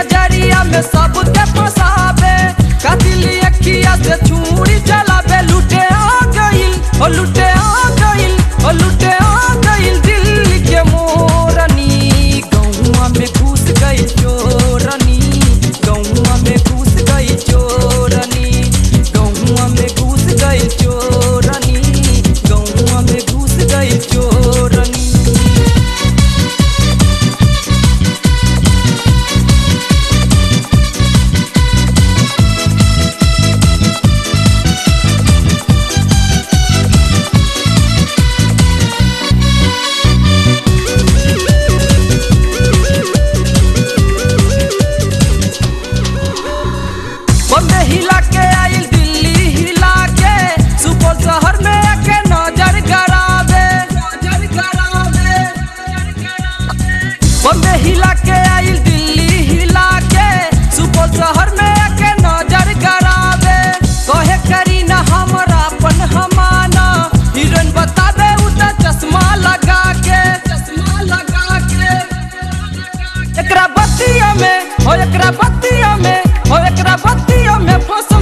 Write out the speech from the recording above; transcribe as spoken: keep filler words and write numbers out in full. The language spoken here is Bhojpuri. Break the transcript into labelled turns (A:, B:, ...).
A: नजरिया में सबके फंसावे, कातिली अखिया से छुरी चलावे। लुटे आ गइल ओ लुटे आ गइल ओ लुटे आ गइल दिल के मोरनी, गौवा में घुस गइल चोरनी, गौवा में घुस गइल चोरनी, गौवा में घुस गइल चोरनी, गौवा में घुस गइल चोरनी। बम्बे हिला के आइल दिल्ली हिला के, सुपौल शहर में आके नजर गड़ावे, नजर गड़ावे। बम्बे हिला के आइल दिल्ली हिला के, सुपौल शहर में आके नजर गड़ावे। कहे करी ना हमरा अपन हमाना, हीरोइन बतावे उता चश्मा लगा के, चश्मा लगा के। एकरा बत्तियों में हो एकरा बत्तियों में हो एकरा बत्तियों में फंस